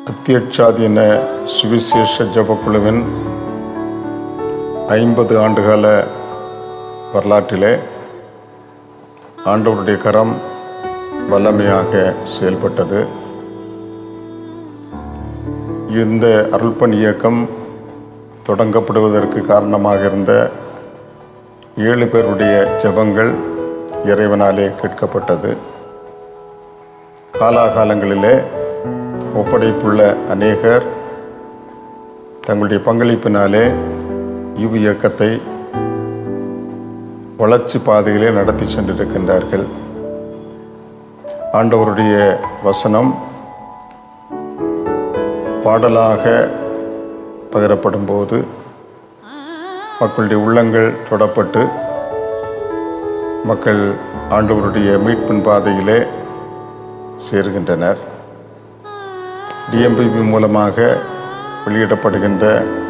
அத்தியட்சாதீன சுவிசேஷ ஜபக்குழுவின் 50 ஆண்டுகால வரலாற்றிலே ஆண்டவருடைய கரம் வல்லமையாக செயல்பட்டது. இந்த அருள்பணி இயக்கம் தொடங்கப்படுவதற்கு காரணமாக இருந்த 7 பேருடைய ஜெபங்கள் இறைவனாலே கேட்கப்பட்டது. காலாகாலங்களிலே ஒப்படைப்புள்ள அநேகர் தங்களுடைய பங்களிப்பினாலே இவ்வியக்கத்தை வளர்ச்சி பாதையிலே நடத்தி சென்றிருக்கின்றார்கள். ஆண்டவருடைய வசனம் பாடலாக பகிரப்படும் போது மக்களுடைய உள்ளங்கள் தொடப்பட்டு மக்கள் ஆண்டவருடைய மீட்பின் பாதையிலே சேர்கின்றனர். DMPP மூலமாக வெளியிடப்படுகின்ற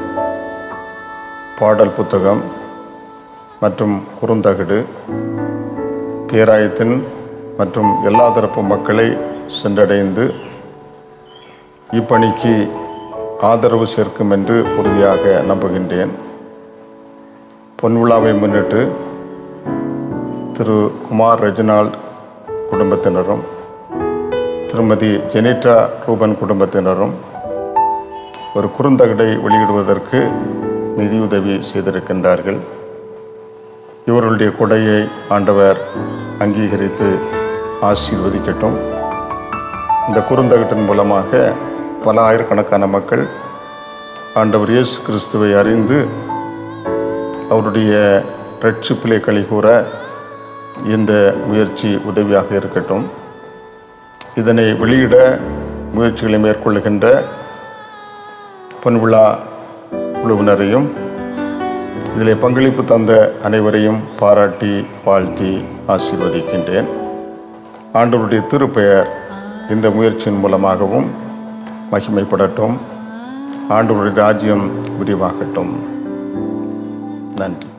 பாடல் புத்தகம் மற்றும் குறுந்தகடு பேராயத்தின் மற்றும் எல்லா தரப்பு மக்களை சென்றடைந்து இப்பணிக்கு ஆதரவு சேர்க்கும் என்று உறுதியாக நம்புகின்றேன். பொன்விழாவை முன்னிட்டு திரு குமார் ரெஜினால்ட் குடும்பத்தினரும் திருமதி ஜெனிட்டா ரூபன் குடும்பத்தினரும் ஒரு குறுந்தகடை வெளியிடுவதற்கு நிதியுதவி செய்திருக்கின்றார்கள். இவர்களுடைய கொடையை ஆண்டவர் அங்கீகரித்து ஆசீர்வதிக்கட்டும். இந்த குறுந்தகட்டின் மூலமாக பல ஆயிரக்கணக்கான மக்கள் ஆண்டவர் இயேசு கிறிஸ்துவை அறிந்து அவருடைய இரட்சிப்பிலே களிகூற இந்த முயற்சி உதவியாக இருக்கட்டும். இதனை வெளியிட முயற்சிகளை மேற்கொள்ளுகின்ற பொன்விழா குழுவினரையும் இதில் பங்களிப்பு தந்த அனைவரையும் பாராட்டி வாழ்த்தி ஆசீர்வதிக்கின்றேன். ஆண்டவருடைய திருப்பெயர் இந்த முயற்சியின் மூலமாகவும் மகிமைப்படட்டும். ஆண்டவருடைய ராஜ்யம் விரிவாகட்டும். நன்றி.